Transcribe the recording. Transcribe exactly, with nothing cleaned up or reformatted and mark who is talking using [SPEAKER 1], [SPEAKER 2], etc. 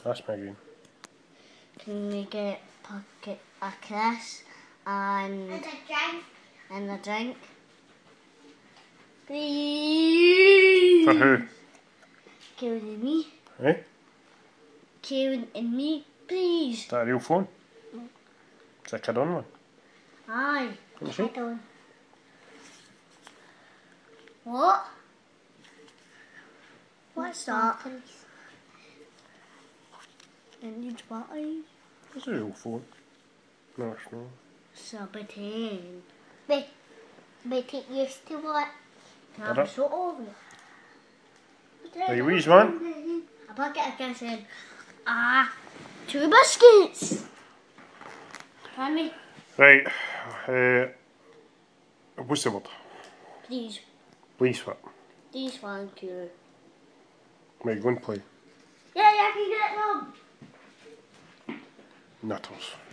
[SPEAKER 1] That's my game.
[SPEAKER 2] Can we get pocket a kiss and
[SPEAKER 3] And a drink.
[SPEAKER 2] and a drink? Please.
[SPEAKER 1] For who?
[SPEAKER 2] Kieran and me.
[SPEAKER 1] Eh?
[SPEAKER 2] Kieran and me, please.
[SPEAKER 1] Is that a real phone? Is that a kid on one?
[SPEAKER 2] Aye.
[SPEAKER 1] Let me see.
[SPEAKER 2] I don't. What? What's that? It needs batteries.
[SPEAKER 1] It's a real phone. No, it's not.
[SPEAKER 2] So pretend.
[SPEAKER 3] But, but it used to what?
[SPEAKER 2] I'm
[SPEAKER 1] Did it?
[SPEAKER 2] so over it.
[SPEAKER 1] Are you wheeze, man?
[SPEAKER 2] A bucket of kiss and ah, two biscuits. Honey,
[SPEAKER 1] Right. Uh, what's the word?
[SPEAKER 2] please,
[SPEAKER 1] Please what?
[SPEAKER 2] please, thank you.
[SPEAKER 1] Right, go and play.
[SPEAKER 2] Yeah, yeah, I can get them.
[SPEAKER 1] Nutters.